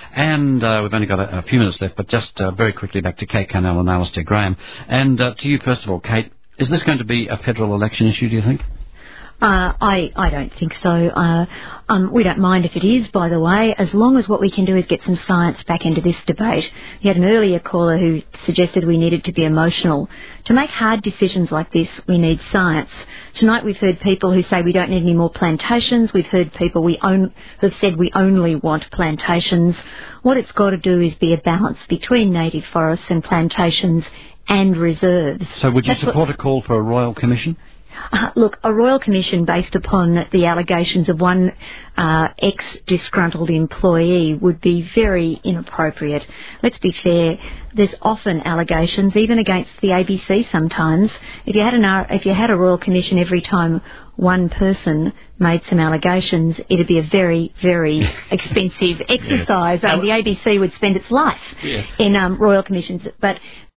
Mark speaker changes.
Speaker 1: And we've only got a few minutes left, but just very quickly back to Kate Carnell and Alistair Graham. And to you, first of all, Kate, is this going to be a federal election issue, do you think?
Speaker 2: I don't think so. We don't mind if it is, by the way, as long as what we can do is get some science back into this debate. You had an earlier caller who suggested we needed to be emotional. To make hard decisions like this, we need science. Tonight we've heard people who say we don't need any more plantations. We've heard people who have said we only want plantations. What it's got to do is be a balance between native forests and plantations and reserves.
Speaker 1: So would you support a call for a royal commission?
Speaker 2: Look, a royal commission based upon the allegations of one ex-disgruntled employee would be very inappropriate. Let's be fair, there's often allegations, even against the ABC sometimes. If you had a royal commission every time one person made some allegations, it'd be a very, very expensive exercise.
Speaker 1: Yes.
Speaker 2: The ABC would spend its life in royal commissions. But